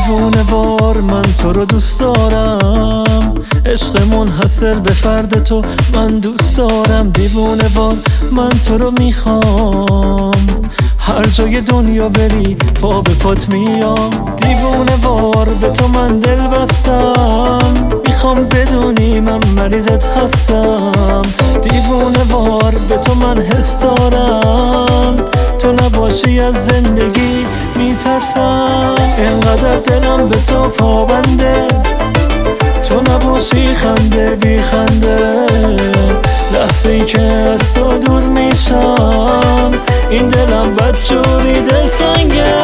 دیوونه وار من تو رو دوست دارم، عشق منحصر به فرد تو من دوست دارم. دیوونه وار من تو رو میخوام، هر جای دنیا بری پا به پات میام. دیوونه وار به تو من دل بستم، میخوام بدونی من مریضت هستم. دیوونه وار به تو من حس دارم، تو نباشی از زندگی میترسم. اینقدر دلم به تو پابنده، تو نباشی خنده بی خنده. لحظه ای که از تو دور میشم، این دلم بدجوری دلتنگه.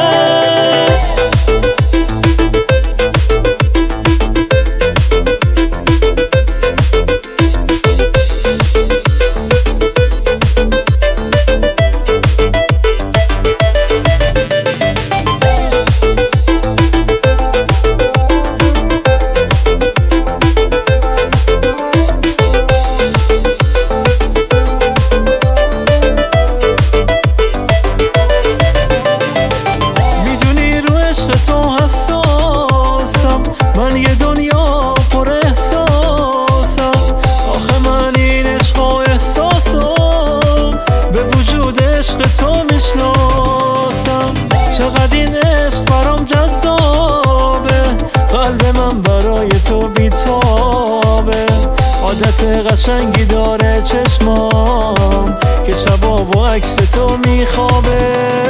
من یه دنیا پر احساسم، آخه من این عشق و احساسم به وجود عشق تو میشناسم. چقدر این عشق برام جذابه، قلب من برای تو بیتابه. عادت قشنگی داره چشمام که شبا با عکس تو میخوابه.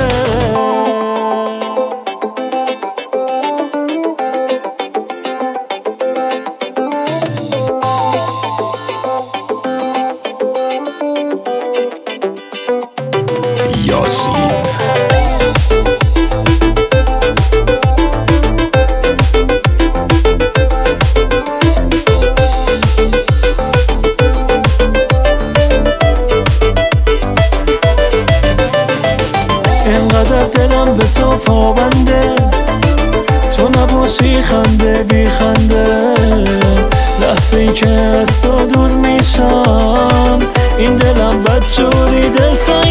اینقدر دلم به تو پابنده، تو نباشی خنده بی خنده. لحظه ای که از تو دور میشم، این دلم بدجوری دلتنگه.